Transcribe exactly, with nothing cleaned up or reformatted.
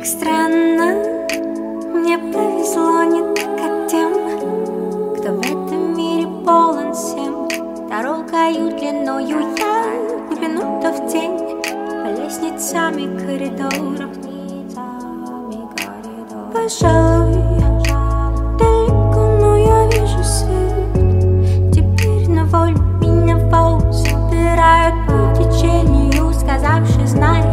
Как странно, мне повезло не так, как тем, кто в этом мире полон всем. Дорогою длинною я глубину то в тень, по лестницами коридоров. Пожалуй, далеко, но я вижу свет. Теперь на волю меня волны собирают по течению, сказавши знай.